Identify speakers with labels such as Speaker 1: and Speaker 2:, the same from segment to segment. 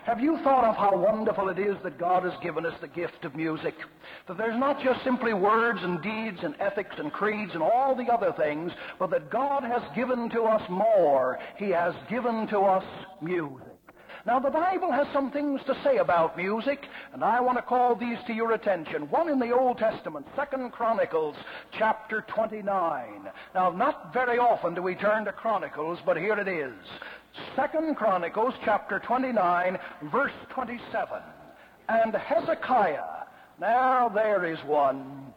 Speaker 1: Have you thought of how wonderful it is that God has given us the gift of music? That there's not just simply words and deeds and ethics and creeds and all the other things, but that God has given to us more. He has given to us music. Now, the Bible has some things to say about music, and I want to call these to your attention. One in the Old Testament, 2 Chronicles, chapter 29. Now, not very often do we turn to Chronicles, but here it is. 2 Chronicles, chapter 29, verse 27. And Hezekiah. Now, there is one.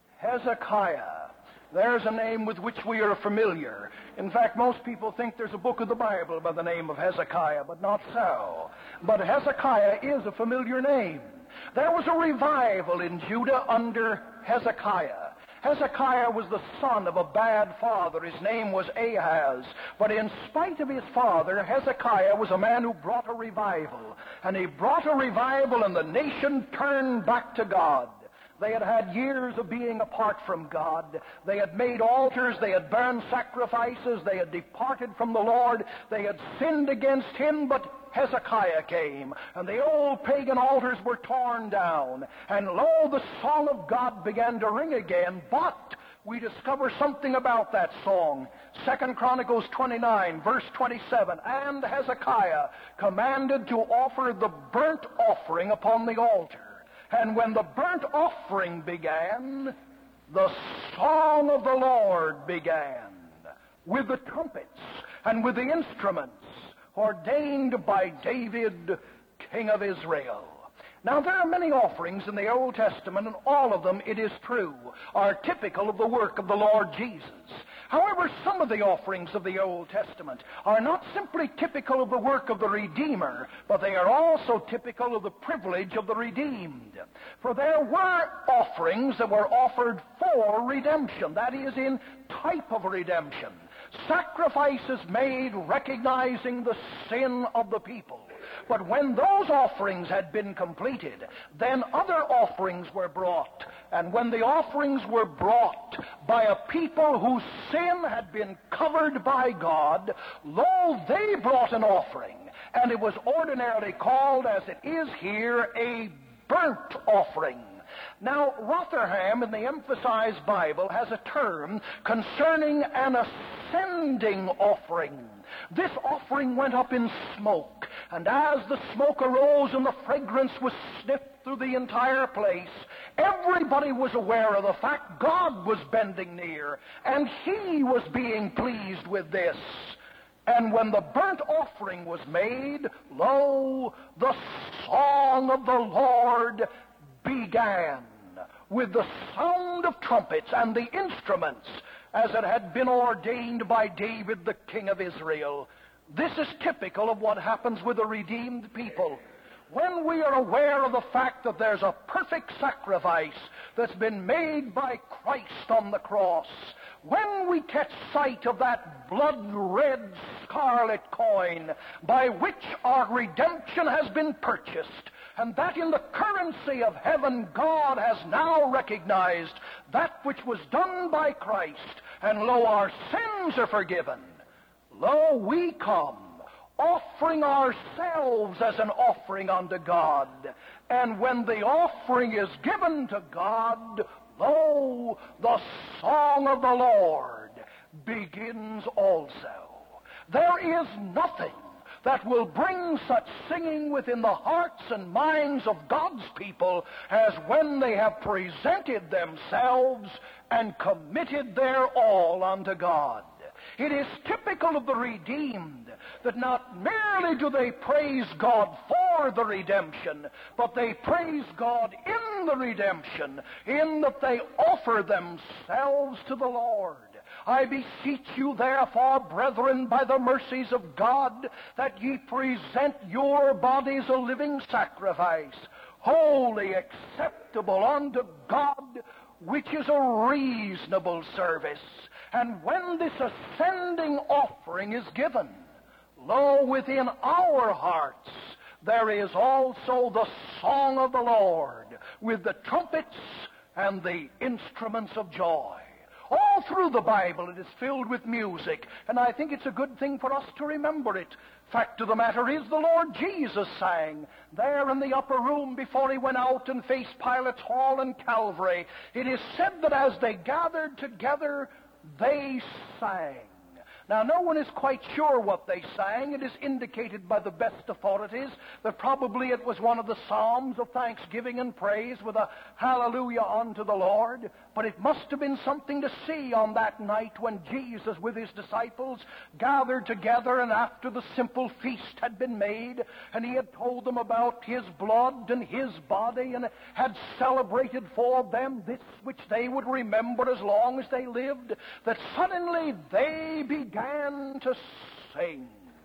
Speaker 1: Hezekiah. There's a name with which we are familiar. In fact, most people think there's a book of the Bible by the name of Hezekiah, but not so. But Hezekiah is a familiar name. There was a revival in Judah under Hezekiah. Hezekiah was the son of a bad father. His name was Ahaz. But in spite of his father, Hezekiah was a man who brought a revival. And he brought a revival, and the nation turned back to God. They had had years of being apart from God. They had made altars. They had burned sacrifices. They had departed from the Lord. They had sinned against Him, but Hezekiah came, and the old pagan altars were torn down. And lo, the song of God began to ring again, but we discover something about that song. 2 Chronicles 29, verse 27. And Hezekiah commanded to offer the burnt offering upon the altar. And when the burnt offering began, the song of the Lord began, with the trumpets and with the instruments ordained by David, king of Israel. Now, there are many offerings in the Old Testament, and all of them, it is true, are typical of the work of the Lord Jesus. However, some of the offerings of the Old Testament are not simply typical of the work of the Redeemer, but they are also typical of the privilege of the redeemed. For there were offerings that were offered for redemption, that is, in type of redemption. Sacrifices made recognizing the sin of the people. But when those offerings had been completed, then other offerings were brought. And when the offerings were brought by a people whose sin had been covered by God, lo, they brought an offering. And it was ordinarily called, as it is here, a burnt offering. Now, Rotherham in the Emphasized Bible has a term concerning an ascending offering. This offering went up in smoke, and as the smoke arose and the fragrance was sniffed through the entire place, everybody was aware of the fact God was bending near, and He was being pleased with this. And when the burnt offering was made, lo, the song of the Lord began, with the sound of trumpets and the instruments, as it had been ordained by David, the king of Israel. This is typical of what happens with a redeemed people. When we are aware of the fact that there's a perfect sacrifice that's been made by Christ on the cross, when we catch sight of that blood-red scarlet coin by which our redemption has been purchased, and that in the currency of heaven God has now recognized that which was done by Christ, and lo, our sins are forgiven. Lo, we come, offering ourselves as an offering unto God. And when the offering is given to God, lo, the song of the Lord begins also. There is nothing that will bring such singing within the hearts and minds of God's people as when they have presented themselves and committed their all unto God. It is typical of the redeemed that not merely do they praise God for the redemption, but they praise God in the redemption, in that they offer themselves to the Lord. I beseech you, therefore, brethren, by the mercies of God, that ye present your bodies a living sacrifice, holy, acceptable unto God, which is a reasonable service. And when this ascending offering is given, lo, within our hearts there is also the song of the Lord, with the trumpets and the instruments of joy. All through the Bible it is filled with music, and I think it's a good thing for us to remember it. Fact of the matter is, the Lord Jesus sang there in the upper room before he went out and faced Pilate's hall in Calvary. It is said that as they gathered together, they sang. Now, no one is quite sure what they sang. It is indicated by the best authorities that probably it was one of the psalms of thanksgiving and praise with a hallelujah unto the Lord. But it must have been something to see on that night when Jesus with his disciples gathered together, and after the simple feast had been made, and he had told them about his blood and his body, and had celebrated for them this which they would remember as long as they lived, that suddenly they began to sing.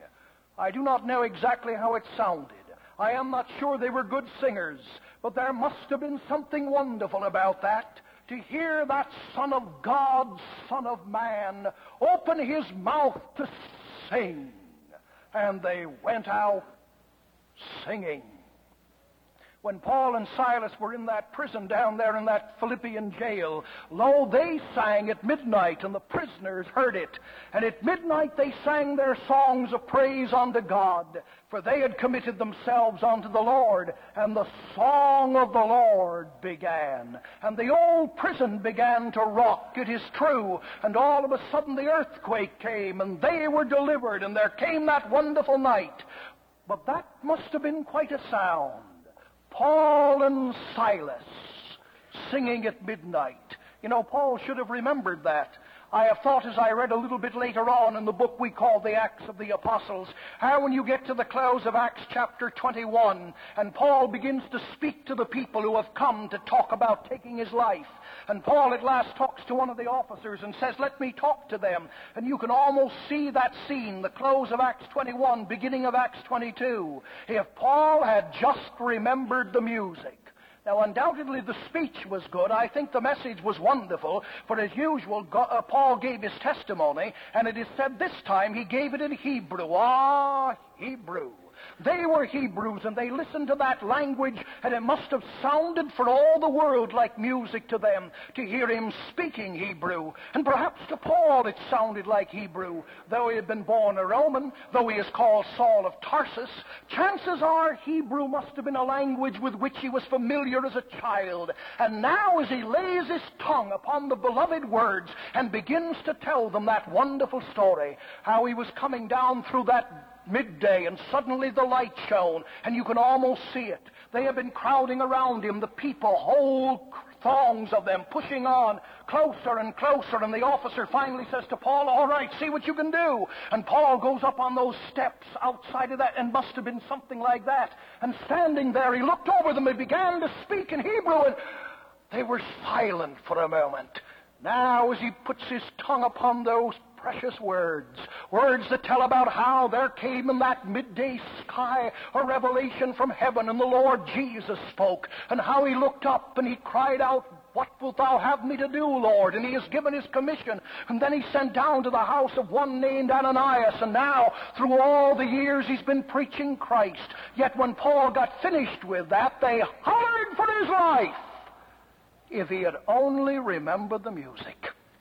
Speaker 1: I do not know exactly how it sounded. I am not sure they were good singers, but there must have been something wonderful about that, to hear that Son of God, Son of Man, open his mouth to sing. And they went out singing. When Paul and Silas were in that prison down there in that Philippian jail, lo, they sang at midnight, and the prisoners heard it. And at midnight they sang their songs of praise unto God, for they had committed themselves unto the Lord. And the song of the Lord began. And the old prison began to rock, it is true. And all of a sudden the earthquake came, and they were delivered, and there came that wonderful night. But that must have been quite a sound. Paul and Silas singing at midnight. You know, Paul should have remembered that. I have thought as I read a little bit later on in the book we call the Acts of the Apostles, how when you get to the close of Acts chapter 21, and Paul begins to speak to the people who have come to talk about taking his life, and Paul at last talks to one of the officers and says, let me talk to them. And you can almost see that scene, the close of Acts 21, beginning of Acts 22. If Paul had just remembered the music. Now, undoubtedly, the speech was good. I think the message was wonderful. For as usual, Paul gave his testimony, and it is said this time he gave it in Hebrew. Hebrew. They were Hebrews, and they listened to that language, and it must have sounded for all the world like music to them to hear him speaking Hebrew. And perhaps to Paul it sounded like Hebrew. Though he had been born a Roman, though he is called Saul of Tarsus, chances are Hebrew must have been a language with which he was familiar as a child. And now as he lays his tongue upon the beloved words and begins to tell them that wonderful story, how he was coming down through that midday, and suddenly the light shone, and you can almost see it. They have been crowding around him, the people, whole throngs of them, pushing on closer and closer, and the officer finally says to Paul, all right, see what you can do. And Paul goes up on those steps outside of that, and must have been something like that, and standing there, he looked over them and began to speak in Hebrew, and they were silent for a moment. Now, as he puts his tongue upon those precious words that tell about how there came in that midday sky a revelation from heaven, and the Lord Jesus spoke, and how he looked up and he cried out, what wilt thou have me to do, Lord? And he has given his commission. And then he sent down to the house of one named Ananias, and now through all the years he's been preaching Christ. Yet when Paul got finished with that, they hollered for his life. If he had only remembered the music.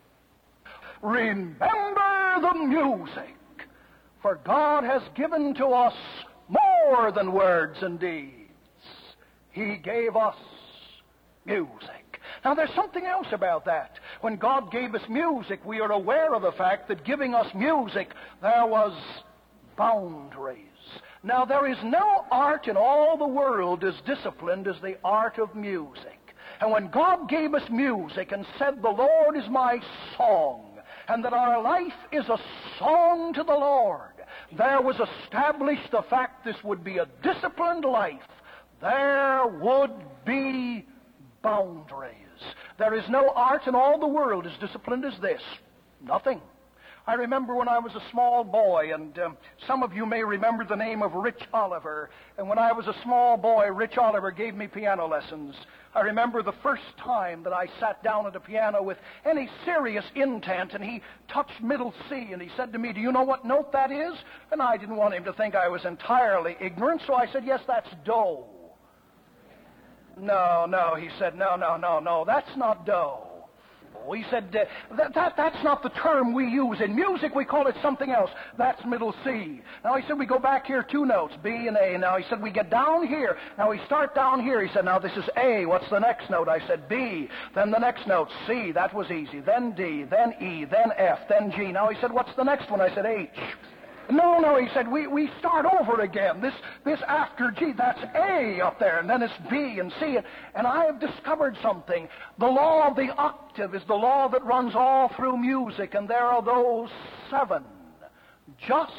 Speaker 1: Remember the music, for God has given to us more than words and deeds. He gave us music. Now, there's something else about that. When God gave us music, we are aware of the fact that giving us music, there was boundaries. Now, there is no art in all the world as disciplined as the art of music. And when God gave us music and said, the Lord is my song, and that our life is a song to the Lord, there was established the fact this would be a disciplined life. There would be boundaries. There is no art in all the world as disciplined as this. Nothing. I remember when I was a small boy, and some of you may remember the name of Rich Oliver. And when I was a small boy, Rich Oliver gave me piano lessons. I remember the first time that I sat down at a piano with any serious intent, and he touched middle C, and he said to me, do you know what note that is? And I didn't want him to think I was entirely ignorant, so I said, yes, that's Do. No, he said, no, that's not Do. He said, that's not the term we use. In music, we call it something else. That's middle C. Now, he said, we go back here 2 notes, B and A. Now, he said, we get down here. Now, we start down here. He said, now, this is A. What's the next note? I said, B. Then the next note, C. That was easy. Then D. Then E. Then F. Then G. Now, he said, what's the next one? I said, H. No, he said, we start over again. This after G, that's A up there, and then it's B and C. And I have discovered something. The law of the octave is the law that runs all through music, and there are those 7. Just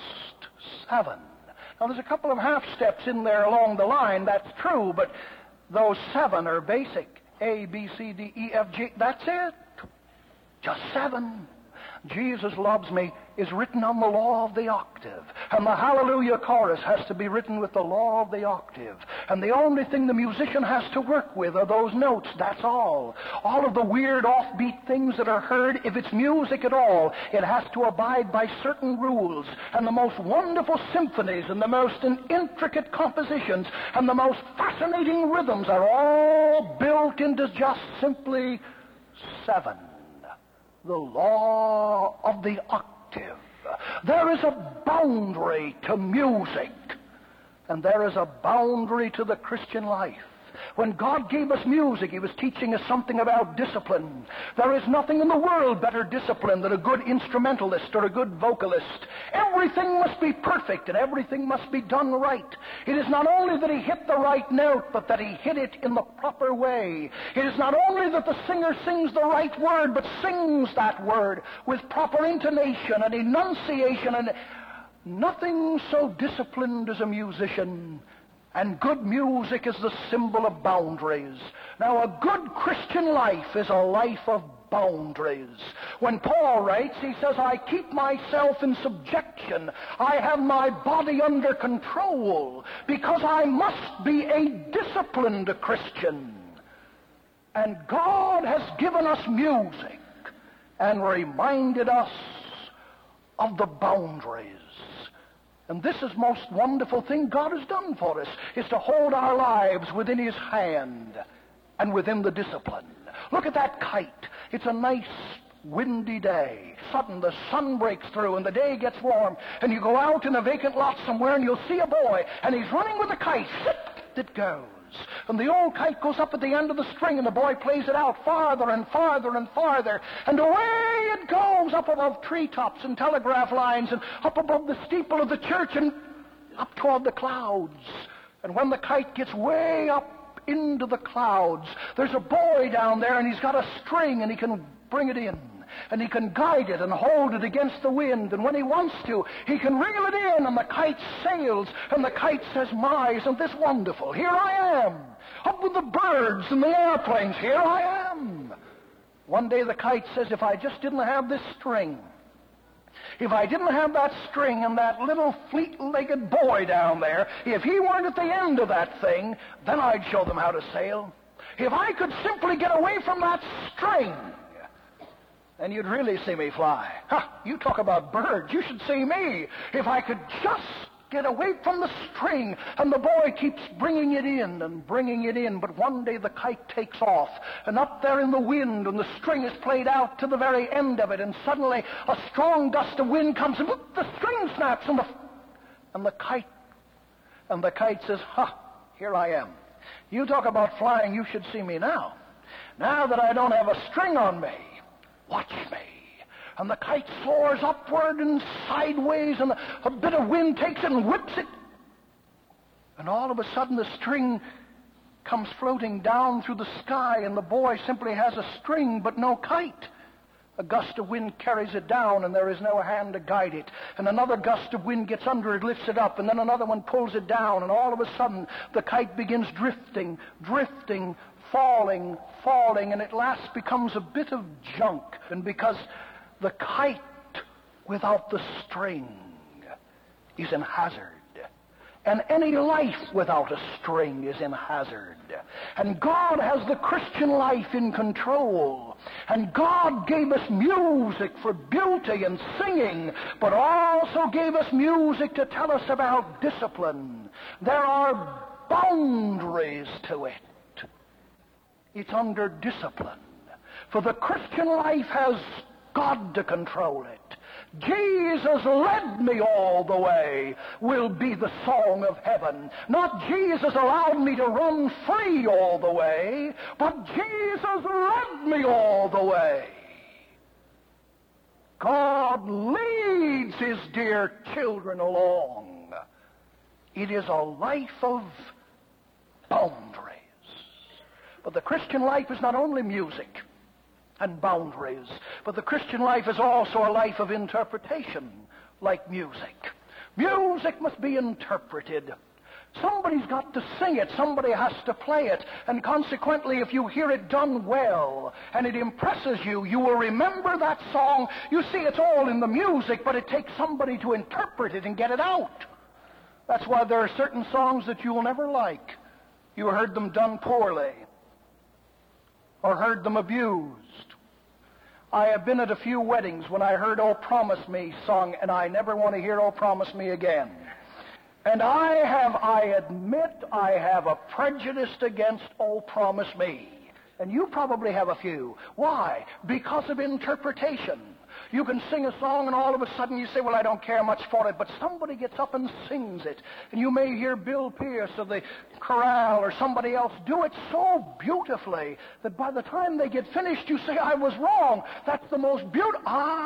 Speaker 1: 7. Now, there's a couple of half steps in there along the line, that's true, but those 7 are basic. A, B, C, D, E, F, G, that's it. Just 7. Jesus loves me is written on the law of the octave. And the Hallelujah chorus has to be written with the law of the octave. And the only thing the musician has to work with are those notes. That's all. All of the weird offbeat things that are heard, if it's music at all, it has to abide by certain rules. And the most wonderful symphonies and the most intricate compositions and the most fascinating rhythms are all built into just simply 7. The law of the octave. There is a boundary to music, and there is a boundary to the Christian life. When God gave us music, He was teaching us something about discipline. There is nothing in the world better discipline than a good instrumentalist or a good vocalist. Everything must be perfect and everything must be done right. It is not only that he hit the right note, but that he hit it in the proper way. It is not only that the singer sings the right word, but sings that word with proper intonation and enunciation, and nothing so disciplined as a musician. And good music is the symbol of boundaries. Now, a good Christian life is a life of boundaries. When Paul writes, he says, I keep myself in subjection. I have my body under control because I must be a disciplined Christian. And God has given us music and reminded us of the boundaries. And this is most wonderful thing God has done for us, is to hold our lives within His hand and within the discipline. Look at that kite. It's a nice windy day. Sudden the sun breaks through and the day gets warm, and you go out in a vacant lot somewhere and you'll see a boy, and he's running with a kite. It goes. And the old kite goes up at the end of the string, and the boy plays it out farther and farther and farther. And away it goes up above treetops and telegraph lines and up above the steeple of the church and up toward the clouds. And when the kite gets way up into the clouds, there's a boy down there, and he's got a string, and he can bring it in. And he can guide it and hold it against the wind. And when he wants to, he can reel it in, and the kite sails, and the kite says, my, isn't this wonderful? Here I am, up with the birds and the airplanes. Here I am. One day the kite says, if I just didn't have this string, if I didn't have that string and that little fleet-legged boy down there, if he weren't at the end of that thing, then I'd show them how to sail. If I could simply get away from that string, and you'd really see me fly. You talk about birds, you should see me. If I could just get away from the string, and the boy keeps bringing it in and bringing it in, but one day the kite takes off, and up there in the wind, and the string is played out to the very end of it, and suddenly a strong gust of wind comes, and the string snaps, and the kite says, here I am. You talk about flying, you should see me now. Now that I don't have a string on me, watch me. And the kite soars upward and sideways, and a bit of wind takes it and whips it. And all of a sudden the string comes floating down through the sky, and the boy simply has a string but no kite. A gust of wind carries it down, and there is no hand to guide it. And another gust of wind gets under it, lifts it up, and then another one pulls it down, and all of a sudden the kite begins drifting, falling, and at last becomes a bit of junk. And because the kite without the string is in hazard, and any life without a string is in hazard. And God has the Christian life in control. And God gave us music for beauty and singing, but also gave us music to tell us about discipline. There are boundaries to it. It's under discipline. For the Christian life has God to control it. Jesus led me all the way will be the song of heaven. Not Jesus allowed me to run free all the way, but Jesus led me all the way. God leads His dear children along. It is a life of boundaries. But the Christian life is not only music and boundaries, but the Christian life is also a life of interpretation, like music. Music must be interpreted. Somebody's got to sing it. Somebody has to play it. And consequently, if you hear it done well and it impresses you, you will remember that song. You see, it's all in the music, but it takes somebody to interpret it and get it out. That's why there are certain songs that you will never like. You heard them done poorly or heard them abused. I have been at a few weddings when I heard "Oh Promise Me" sung, and I never want to hear "Oh Promise Me" again. And I admit I have a prejudice against "Oh Promise Me." And you probably have a few. Why? Because of interpretation. You can sing a song and all of a sudden you say, well, I don't care much for it, but somebody gets up and sings it. And you may hear Bill Pierce of the chorale or somebody else do it so beautifully that by the time they get finished you say, I was wrong. That's the most beautiful.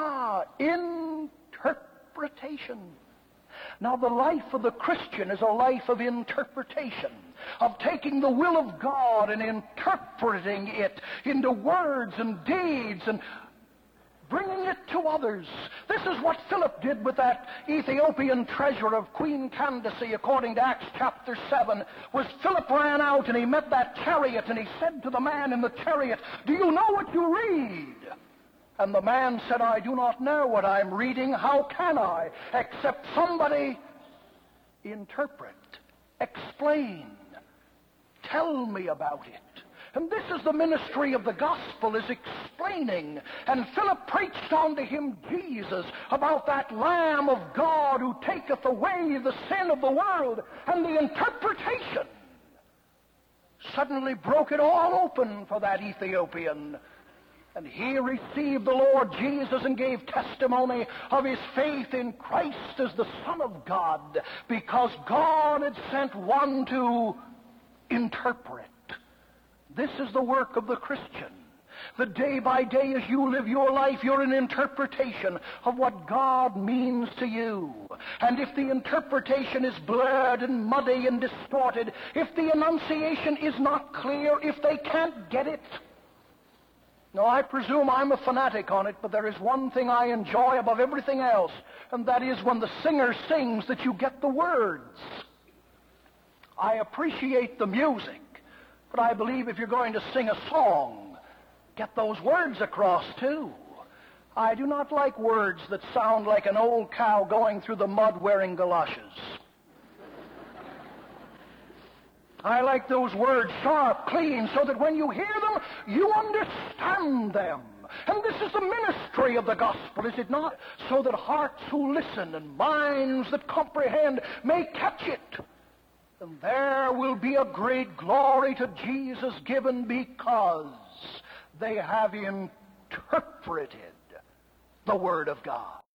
Speaker 1: Interpretation. Now, the life of the Christian is a life of interpretation, of taking the will of God and interpreting it into words and deeds and bringing it to others. This is what Philip did with that Ethiopian treasure of Queen Candace, according to Acts chapter 7, was Philip ran out and he met that chariot and he said to the man in the chariot, do you know what you read? And the man said, I do not know what I'm reading. How can I? Except somebody interpret, explain, tell me about it. And this is the ministry of the gospel, is explaining. And Philip preached unto him Jesus, about that Lamb of God who taketh away the sin of the world. And the interpretation suddenly broke it all open for that Ethiopian. And he received the Lord Jesus and gave testimony of his faith in Christ as the Son of God, because God had sent one to interpret. This is the work of the Christian. The day by day as you live your life, you're an interpretation of what God means to you. And if the interpretation is blurred and muddy and distorted, if the enunciation is not clear, if they can't get it, now, I presume I'm a fanatic on it, but there is one thing I enjoy above everything else, and that is when the singer sings that you get the words. I appreciate the music, but I believe if you're going to sing a song, get those words across too. I do not like words that sound like an old cow going through the mud wearing galoshes. I like those words sharp, clean, so that when you hear them, you understand them. And this is the ministry of the gospel, is it not? So that hearts who listen and minds that comprehend may catch it. And there will be a great glory to Jesus given because they have interpreted the Word of God.